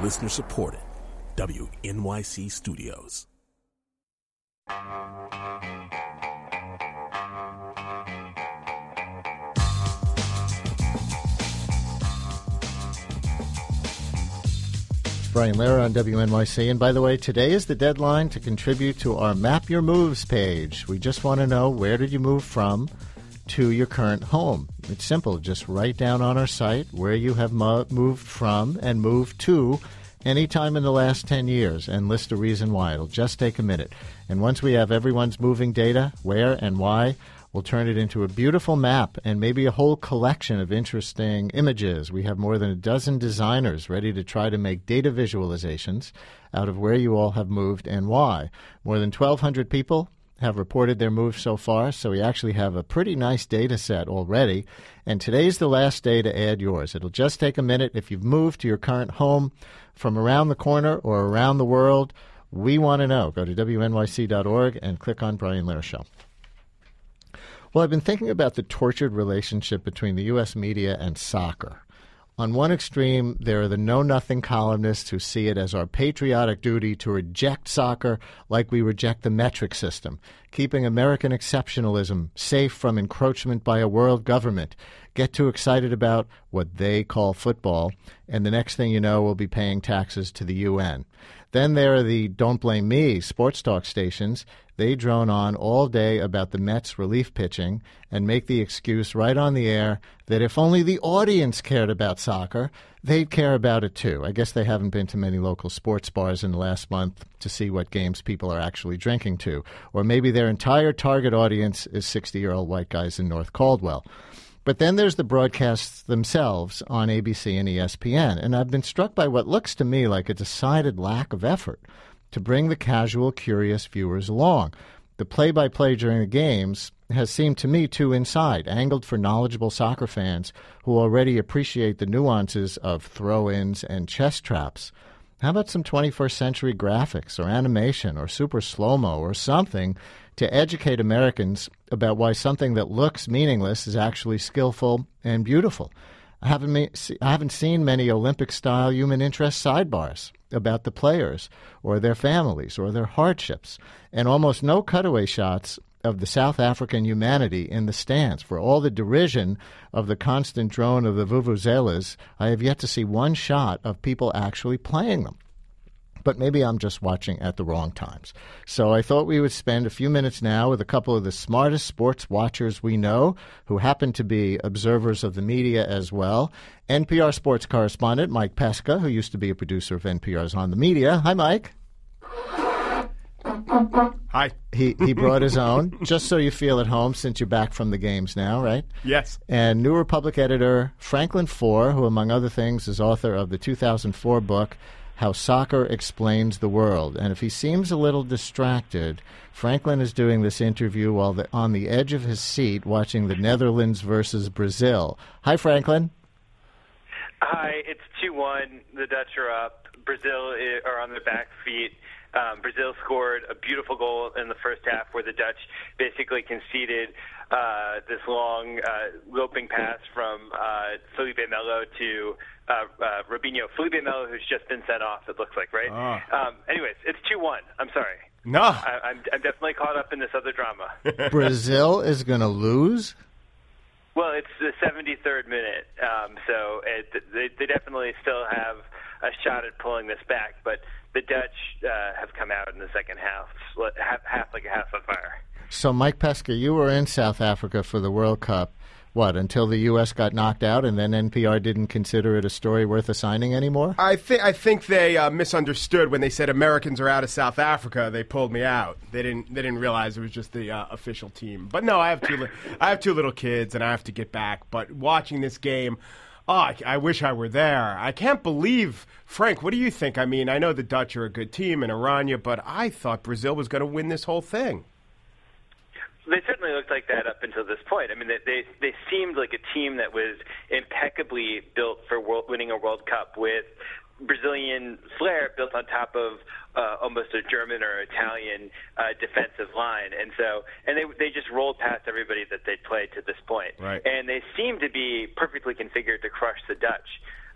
Listener supported. WNYC Studios. Brian Lehrer on WNYC. And by the way, today is the deadline to contribute to our Map Your Moves page. We just want to know, where did you move from to your current home? It's simple. Just write down on our site where you have moved from and moved to any time in the last 10 years and list a reason why. It'll just take a minute. And once we have everyone's moving data, where and why, we'll turn it into a beautiful map and maybe a whole collection of interesting images. We have more than a dozen designers ready to try to make data visualizations out of where you all have moved and why. More than 1,200 people have reported their moves so far, so we actually have a pretty nice data set already. And today's the last day to add yours. It'll just take a minute. If you've moved to your current home from around the corner or around the world, we want to know. Go to WNYC.org and click on Brian Lehrer Show. Well, I've been thinking about the tortured relationship between the U.S. media and soccer. On one extreme, there are the know-nothing columnists who see it as our patriotic duty to reject soccer like we reject the metric system, keeping American exceptionalism safe from encroachment by a world government, get too excited about what they call football, and the next thing you know, we'll be paying taxes to the UN. Then there are the Don't Blame Me sports talk stations. They drone on all day about the Mets relief pitching and make the excuse right on the air that if only the audience cared about soccer, they'd care about it too. I guess they haven't been to many local sports bars in the last month to see what games people are actually drinking to. Or maybe their entire target audience is 60-year-old white guys in North Caldwell. But then there's the broadcasts themselves on ABC and ESPN, and I've been struck by what looks to me like a decided lack of effort to bring the casual, curious viewers along. The play-by-play during the games has seemed to me too inside, angled for knowledgeable soccer fans who already appreciate the nuances of throw-ins and chest traps. How about some 21st century graphics or animation or super slow-mo or something to educate Americans about why something that looks meaningless is actually skillful and beautiful? I haven't seen many Olympic-style human interest sidebars about the players or their families or their hardships, and almost no cutaway shots of the South African humanity in the stands. For all the derision of the constant drone of the vuvuzelas, I have yet to see one shot of people actually playing them. But maybe I'm just watching at the wrong times. So I thought we would spend a few minutes now with a couple of the smartest sports watchers we know, who happen to be observers of the media as well. NPR sports correspondent Mike Pesca, who used to be a producer of NPR's On the Media. Hi, Mike. Hi. He brought his own, just so you feel at home since you're back from the games now, right? Yes. And New Republic editor Franklin Foer, who, among other things, is author of the 2004 book, How Soccer Explains the World. And if he seems a little distracted, Franklin is doing this interview while on the edge of his seat watching the Netherlands versus Brazil. Hi, Franklin. Hi, it's 2-1. The Dutch are up. Brazil are on their back feet. Brazil scored a beautiful goal in the first half where the Dutch basically conceded this long loping pass from Felipe Melo to Robinho. Felipe Melo, who's just been sent off, it looks like, right? Anyways, it's 2-1. I'm sorry. No. I'm definitely caught up in this other drama. Brazil is going to lose? Well, it's the 73rd minute, so they definitely still have a shot at pulling this back, but the Dutch have come out in the second half like a house on fire. So, Mike Pesca, you were in South Africa for the World Cup, until the U.S. got knocked out and then NPR didn't consider it a story worth assigning anymore? I think they misunderstood when they said Americans are out of South Africa. They pulled me out. They didn't realize it was just the official team. But no, I have two little kids and I have to get back. But watching this game, I wish I were there. I can't believe, Frank, what do you think? I mean, I know the Dutch are a good team and Aranya, but I thought Brazil was going to win this whole thing. They certainly looked like that up until this point. I mean, they seemed like a team that was impeccably built for winning a World Cup, with Brazilian flair built on top of almost a German or Italian defensive line, and they just rolled past everybody that they'd played to this point. Right. And they seemed to be perfectly configured to crush the Dutch.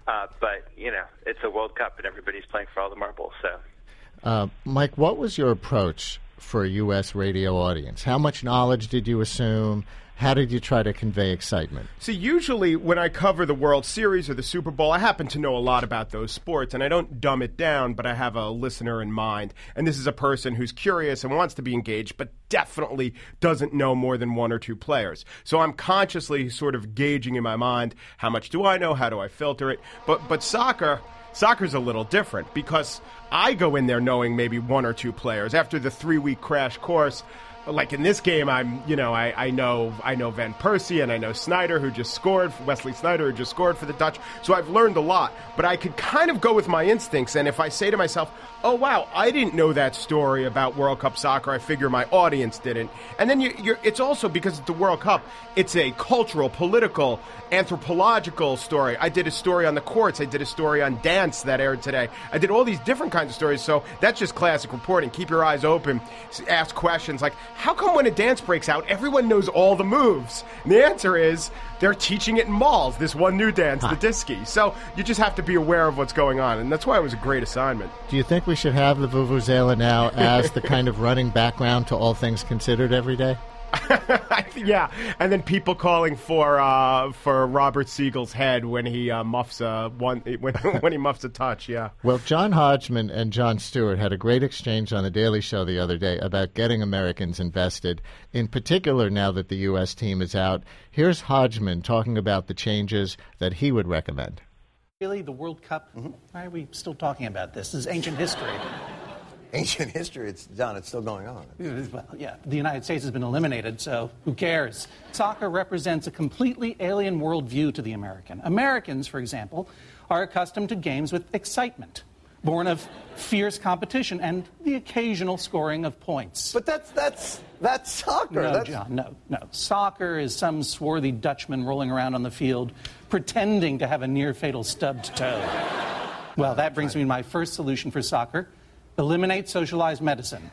But, it's a World Cup, and everybody's playing for all the marbles. So, Mike, what was your approach for a U.S. radio audience? How much knowledge did you assume? How did you try to convey excitement? So usually when I cover the World Series or the Super Bowl, I happen to know a lot about those sports, and I don't dumb it down, but I have a listener in mind. And this is a person who's curious and wants to be engaged, but definitely doesn't know more than one or two players. So I'm consciously sort of gauging in my mind, how much do I know? How do I filter it? But soccer's a little different because I go in there knowing maybe one or two players. After the 3-week crash course, like in this game, I know Van Persie and I know Sneijder, who just scored, Wesley Sneijder, who just scored for the Dutch. So I've learned a lot, but I could kind of go with my instincts. And if I say to myself, oh, wow, I didn't know that story about World Cup soccer, I figure my audience didn't. And then it's also because it's the World Cup, it's a cultural, political, anthropological story. I did a story on the courts. I did a story on dance that aired today. I did all these different kinds of stories. So that's just classic reporting. Keep your eyes open. Ask questions like, how come when a dance breaks out, everyone knows all the moves? And the answer is they're teaching it in malls, this one new dance, the disky. So you just have to be aware of what's going on. And that's why it was a great assignment. Do you think we should have the Vuvuzela now as the kind of running background to All Things Considered every day? Yeah, and then people calling for Robert Siegel's head when he muffs when he muffs a touch. Yeah. Well, John Hodgman and Jon Stewart had a great exchange on the Daily Show the other day about getting Americans invested. In particular, now that the U.S. team is out, here's Hodgman talking about the changes that he would recommend. Really, the World Cup? Why are we still talking about this? This is ancient history. Ancient history, it's still going on. Well, yeah, the United States has been eliminated, so who cares? Soccer represents a completely alien worldview to the American. Americans, for example, are accustomed to games with excitement, born of fierce competition and the occasional scoring of points. But that's soccer. No, John, no. Soccer is some swarthy Dutchman rolling around on the field pretending to have a near-fatal stubbed toe. Well, that brings me to my first solution for soccer. Eliminate socialized medicine.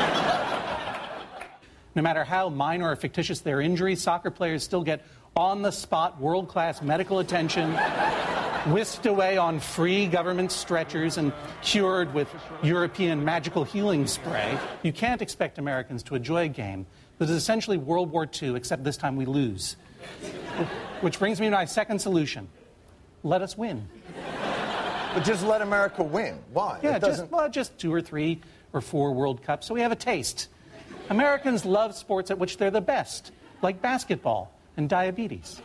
No matter how minor or fictitious their injuries, soccer players still get on-the-spot, world-class medical attention, whisked away on free government stretchers and cured with European magical healing spray. You can't expect Americans to enjoy a game that is essentially World War II, except this time we lose. Which brings me to my second solution. Let us win. But just let America win. Why? Yeah, just 2 or 3 or 4 World Cups, so we have a taste. Americans love sports at which they're the best, like basketball and diabetes.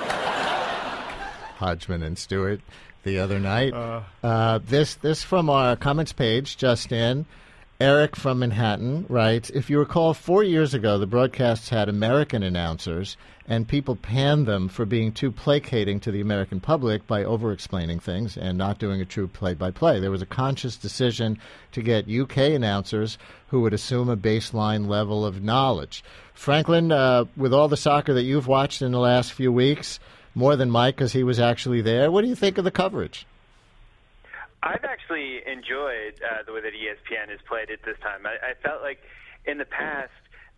Hodgman and Stewart the other night. This from our comments page just in. Eric from Manhattan writes, if you recall, 4 years ago, the broadcasts had American announcers, and people panned them for being too placating to the American public by over-explaining things and not doing a true play-by-play. There was a conscious decision to get UK announcers who would assume a baseline level of knowledge. Franklin, with all the soccer that you've watched in the last few weeks, more than Mike because he was actually there, what do you think of the coverage? I've actually enjoyed the way that ESPN has played it this time. I felt like in the past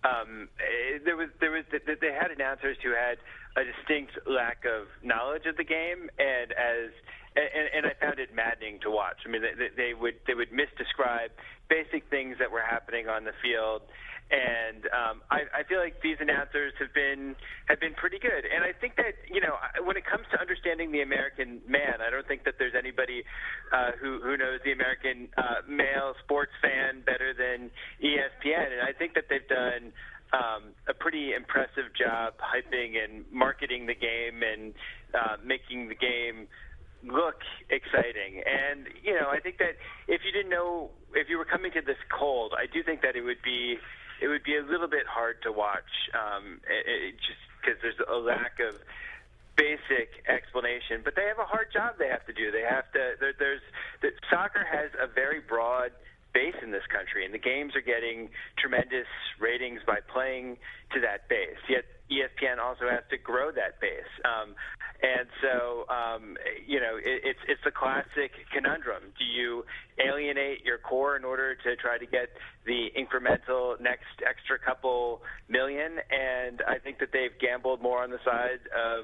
they had announcers who had a distinct lack of knowledge of the game, and I found it maddening to watch. I mean, they would misdescribe basic things that were happening on the field. And I feel like these announcers have been pretty good. And I think that, when it comes to understanding the American man, I don't think that there's anybody who knows the American male sports fan better than ESPN. And I think that they've done a pretty impressive job hyping and marketing the game and making the game look exciting. And, I think that if you were coming to this cold, I do think that it would be a little bit hard to watch, just because there's a lack of basic explanation. But they have a hard job they have to do. Soccer has a very broad base in this country, and the games are getting tremendous ratings by playing to that base. Yet ESPN also has to grow that base. And so, it's a classic conundrum. Do you alienate your core in order to try to get the incremental next extra couple million? And I think that they've gambled more on the side of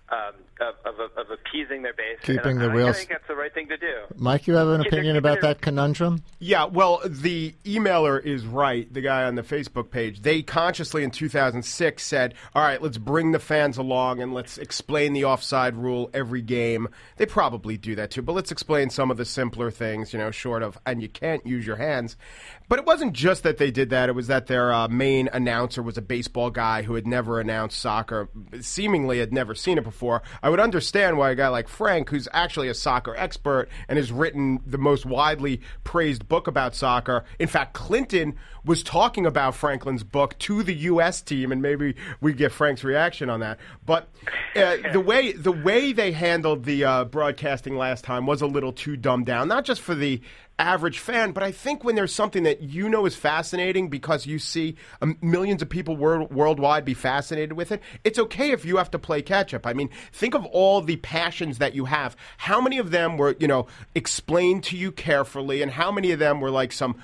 of appeasing their base. Keeping and the I wheels. think that's the right thing to do. Mike, you have an opinion about that conundrum? Yeah, well, the emailer is right, the guy on the Facebook page. They consciously in 2006 said, all right, let's bring the fans along and let's explain the offside rule every game. They probably do that too, but let's explain some of the simpler things, short of, and you can't use your hands. But it wasn't just that they did that. It was that their main announcer was a baseball guy who had never announced soccer, seemingly had never seen it before. I would understand why a guy like Frank, who's actually a soccer expert and has written the most widely praised book about soccer. In fact, Clinton was talking about Franklin's book to the U.S. team, and maybe we get Frank's reaction on that. But the way they handled the broadcasting last time was a little too dumbed down, not just for the average fan, but I think when there's something that is fascinating because you see millions of people worldwide be fascinated with it, it's okay if you have to play catch-up. I mean, think of all the passions that you have. How many of them were, explained to you carefully, and how many of them were like some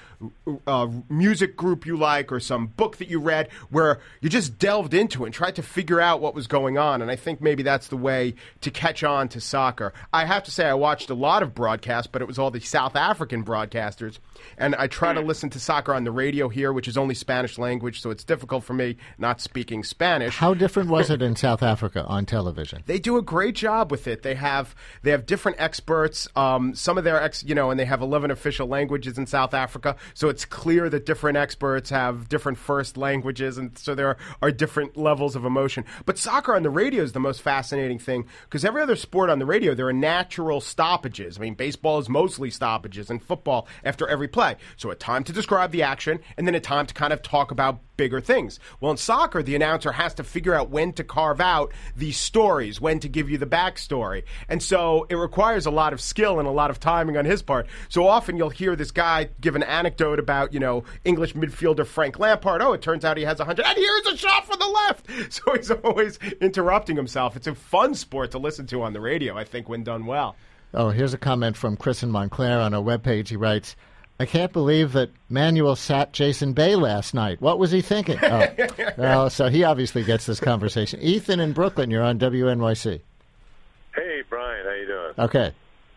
music group you like or some book that you read where you just delved into it and tried to figure out what was going on, and I think maybe that's the way to catch on to soccer. I have to say I watched a lot of broadcasts, but it was all the South African broadcasters, and I try to listen to soccer on the radio here, which is only Spanish language, so it's difficult for me not speaking Spanish. How different was it in South Africa on television? They do a great job with it. They have different experts. Some of their and they have 11 official languages in South Africa, so it's clear that different experts have different first languages, and so there are different levels of emotion. But soccer on the radio is the most fascinating thing because every other sport on the radio, there are natural stoppages. I mean, baseball is mostly stoppages, and football after every play. So a time to describe the action, and then a time to kind of talk about bigger things. Well, in soccer, the announcer has to figure out when to carve out these stories, when to give you the backstory. And so it requires a lot of skill and a lot of timing on his part. So often you'll hear this guy give an anecdote about, English midfielder Frank Lampard. Oh, it turns out he has 100. And here's a shot from the left. So he's always interrupting himself. It's a fun sport to listen to on the radio, I think, when done well. Oh, here's a comment from Chris in Montclair on our webpage. He writes, I can't believe that Manuel sat Jason Bay last night. What was he thinking? Oh, well, so he obviously gets this conversation. Ethan in Brooklyn, you're on WNYC. Hey, Brian, how you doing? Okay.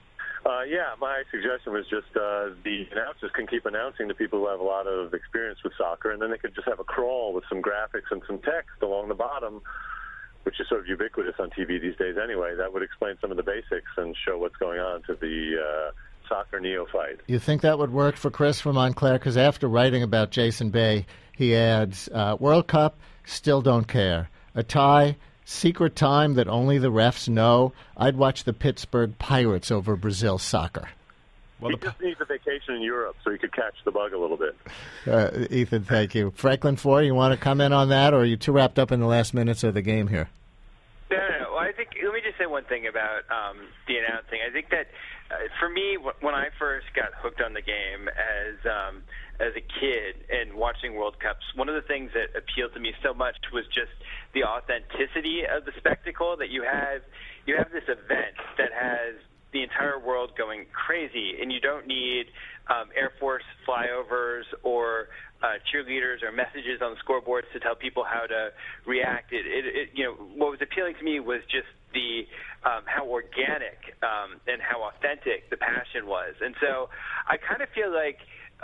Yeah, my suggestion was just the announcers can keep announcing to people who have a lot of experience with soccer, and then they could just have a crawl with some graphics and some text along the bottom, which is sort of ubiquitous on TV these days anyway. That would explain some of the basics and show what's going on to the soccer neophyte. You think that would work for Chris from Montclair? Because after writing about Jason Bay, he adds, World Cup, still don't care. A tie, secret time that only the refs know. I'd watch the Pittsburgh Pirates over Brazil soccer. Well, he just needs a vacation in Europe so he could catch the bug a little bit. Ethan, thank you. Franklin Foy, you want to comment on that, or are you too wrapped up in the last minutes of the game here? No. Well, I think, let me just say one thing about the announcing. I think that for me, when I first got hooked on the game as a kid and watching World Cups, one of the things that appealed to me so much was just the authenticity of the spectacle. That you have this event that has the entire world going crazy, and you don't need Air Force flyovers or cheerleaders or messages on the scoreboards to tell people how to react. What was appealing to me was just the how organic and how authentic the passion was. And so I kind of feel like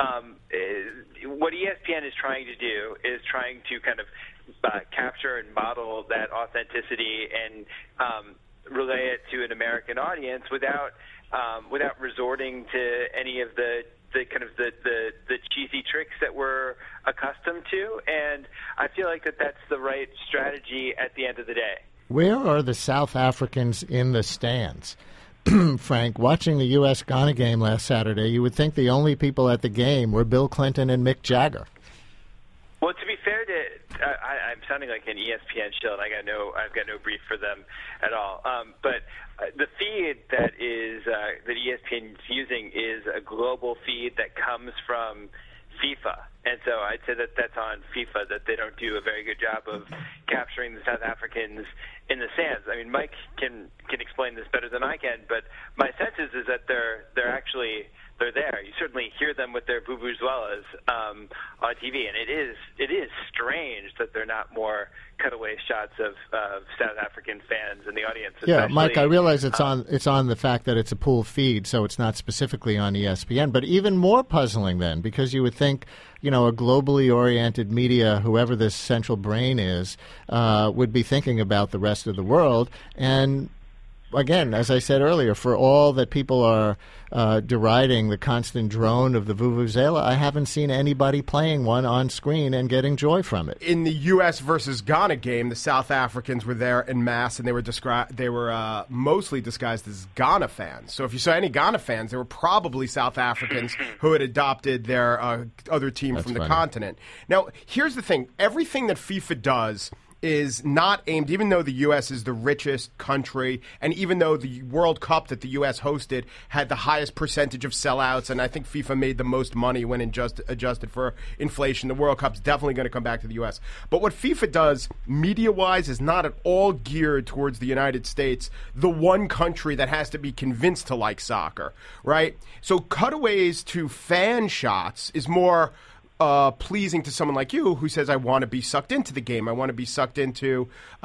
what ESPN is trying to do is trying to kind of capture and model that authenticity and relay it to an American audience without resorting to any of the kind of the cheesy tricks that we're accustomed to. And I feel like that's the right strategy at the end of the day. Where are the South Africans in the stands? Frank, watching the U.S.-Ghana game last Saturday, you would think the only people at the game were Bill Clinton and Mick Jagger. Well, to be fair I'm sounding like an ESPN shill, and I've got no brief for them at all. But the feed that ESPN is using is a global feed that comes from FIFA, and so I'd say that's on FIFA, that they don't do a very good job of capturing the South Africans in the stands. I mean, Mike can explain this better than I can, but my sense is that they're they're there. You certainly hear them with their vuvuzelas on TV, and it is strange that there are not more cutaway shots of South African fans in the audience. Yeah, Mike, I realize it's on the fact that it's a pool feed, so it's not specifically on ESPN. But even more puzzling then, because you would think, a globally oriented media, whoever this central brain is, would be thinking about the rest of the world. And again, as I said earlier, for all that people are deriding the constant drone of the vuvuzela, I haven't seen anybody playing one on screen and getting joy from it. In the U.S. versus Ghana game, the South Africans were there en masse, and they were mostly disguised as Ghana fans. So if you saw any Ghana fans, they were probably South Africans who had adopted their other team from the continent. Now, here's the thing. Everything that FIFA does is not aimed, even though the U.S. is the richest country, and even though the World Cup that the U.S. hosted had the highest percentage of sellouts, and I think FIFA made the most money when adjusted for inflation, the World Cup's definitely going to come back to the U.S. But what FIFA does, media-wise, is not at all geared towards the United States, the one country that has to be convinced to like soccer, right? So cutaways to fan shots is more pleasing to someone like you who says, I want to be sucked into the game. I want to be sucked into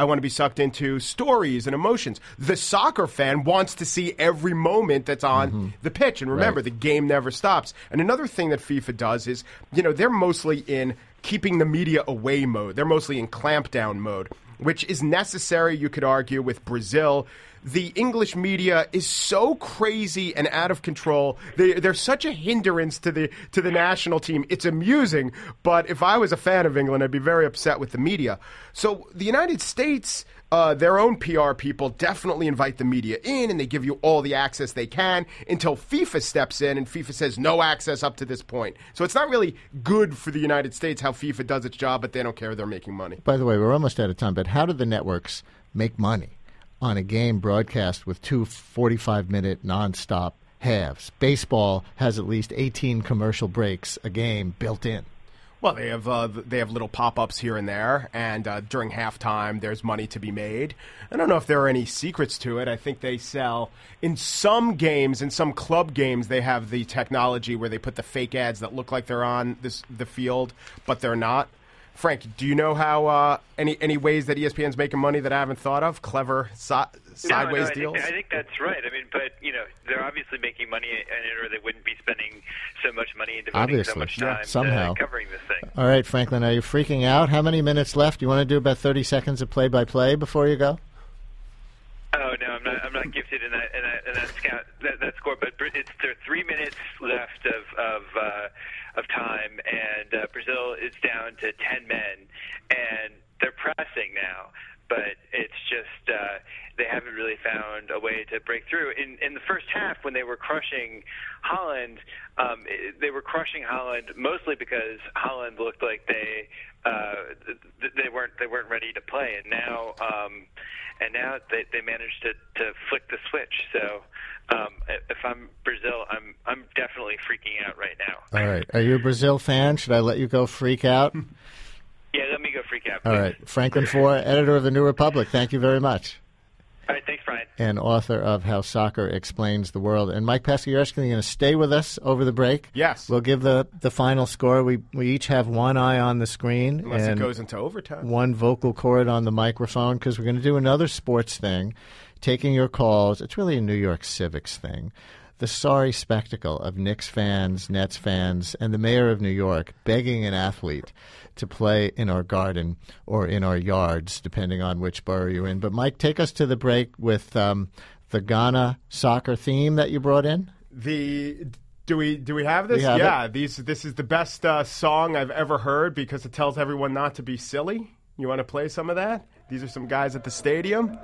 stories and emotions. The soccer fan wants to see every moment that's on the pitch. And remember, the game never stops. And another thing that FIFA does is, they're mostly in keeping the media away mode. They're mostly in clampdown mode, which is necessary, you could argue, with Brazil. The English media is so crazy and out of control. They're such a hindrance to the national team. It's amusing, but if I was a fan of England, I'd be very upset with the media. So the United States, their own PR people definitely invite the media in, and they give you all the access they can until FIFA steps in, and FIFA says no access up to this point. So it's not really good for the United States how FIFA does its job, but they don't care. They're making money. By the way, we're almost out of time, but how do the networks make money on a game broadcast with two 45-minute nonstop halves? Baseball has at least 18 commercial breaks a game built in. Well, they have little pop-ups here and there, and during halftime there's money to be made. I don't know if there are any secrets to it. I think they sell in some games, in some club games, they have the technology where they put the fake ads that look like they're on the field, but they're not. Frank, do you know how any ways that ESPN's making money that I haven't thought of? Clever sideways deals? I think that's right. I mean, but they're obviously making money in it, or they wouldn't be spending so much money and devoting so much time to covering this thing. All right, Franklin, are you freaking out? How many minutes left? You want to do about 30 seconds of play-by-play before you go? Oh no, I'm not gifted in that score. But there are 3 minutes left of time, and Brazil is down to 10 men, and they're pressing now. But it's just they haven't really found a way to break through. In the first half, when they were crushing Holland, they were crushing Holland mostly because Holland looked like they weren't ready to play, and now they managed to flick the switch. So if I'm Brazil, I'm definitely freaking out right now. All right, are you a Brazil fan? Should I let you go freak out? Yeah, let me go freak out, please. All right. Franklin Foer, editor of The New Republic, thank you very much. All right, thanks, Brian. And author of How Soccer Explains the World. And Mike Paskierski, you're going to stay with us over the break? Yes. We'll give the final score. We each have one eye on the screen. Unless it goes into overtime. One vocal cord on the microphone, because we're going to do another sports thing, taking your calls. It's really a New York Civics thing. The sorry spectacle of Knicks fans, Nets fans, and the mayor of New York begging an athlete to play in our garden or in our yards, depending on which borough you're in. But, Mike, take us to the break with the Ghana soccer theme that you brought in. Do we have this? This is the best song I've ever heard because it tells everyone not to be silly. You want to play some of that? These are some guys at the stadium.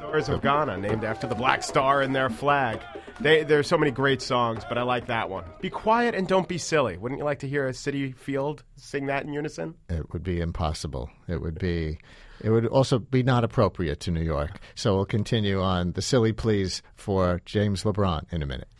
Stars of Ghana, named after the black star in their flag. There's so many great songs, but I like that one. Be quiet and don't be silly. Wouldn't you like to hear a Citi Field sing that in unison? It would be impossible. It would also be not appropriate to New York. So we'll continue on the silly please for James LeBron in a minute.